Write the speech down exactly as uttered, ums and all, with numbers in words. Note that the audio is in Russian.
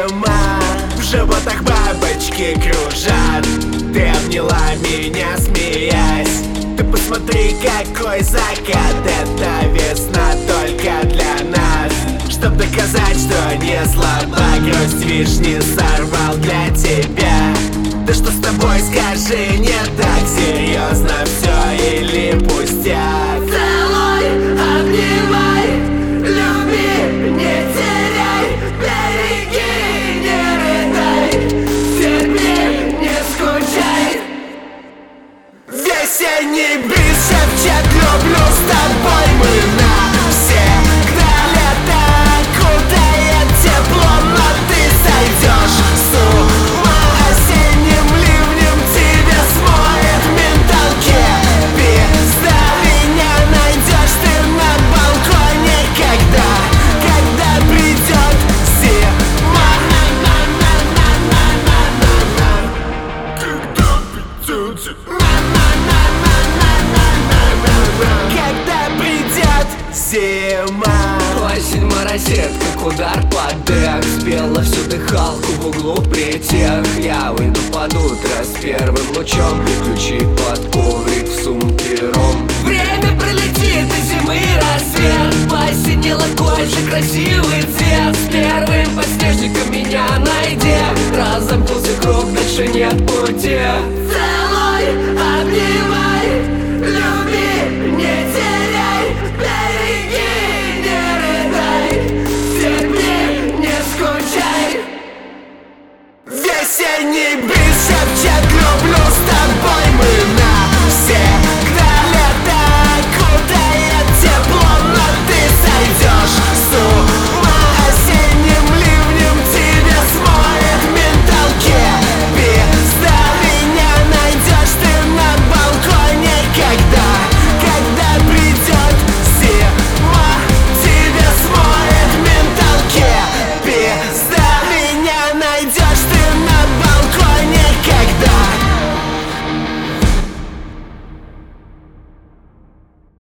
Зима, в животах бабочки кружат. Ты обняла меня, смеясь. Ты посмотри, какой закат. Это весна только для нас. Чтоб доказать, что не слаба, грусть вишни сорвал для тебя. Да что с тобой, скажи, не так серьезно все или пустяк? Целуй, обнимай, люби, не теряй, береги, не рыдай, терпи, не скучай. Весенний бриз шепчет: люблю с тобой мы навсегда. Лето окутает теплом, но ты сойдешь с ума. Осенним ливнем тебя смоет менталки. Пизда, меня найдешь ты на балконе, когда, когда придет зима. Когда придет зима. Осень морозит, как удар под дых. Спела всю дыхалку в углу притих. Я выйду под утро с первым лучом. Ключи под коврик, в сумке ром. Время пролетит, и зимы рассвет. Посинел такой же красивый цвет. С первым по снежным